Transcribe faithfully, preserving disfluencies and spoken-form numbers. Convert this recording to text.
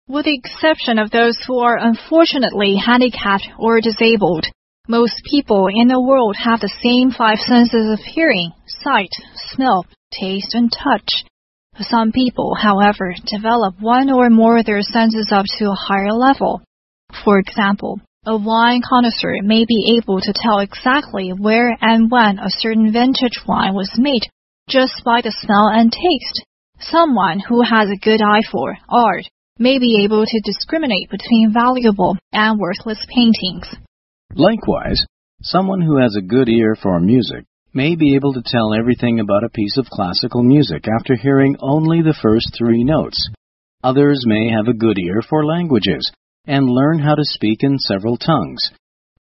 With the exception of those who are unfortunately handicapped or disabled, most people in the world have the same five senses of hearing, sight, smell, taste, and touch. Some people, however, develop one or more of their senses up to a higher level. For example, a wine connoisseur may be able to tell exactly where and when a certain vintage wine was made just by the smell and taste. Someone who has a good eye for art may be able to discriminate between valuable and worthless paintings. Likewise, someone who has a good ear for music may be able to tell everything about a piece of classical music after hearing only the first three notes. Others may have a good ear for languages and learn how to speak in several tongues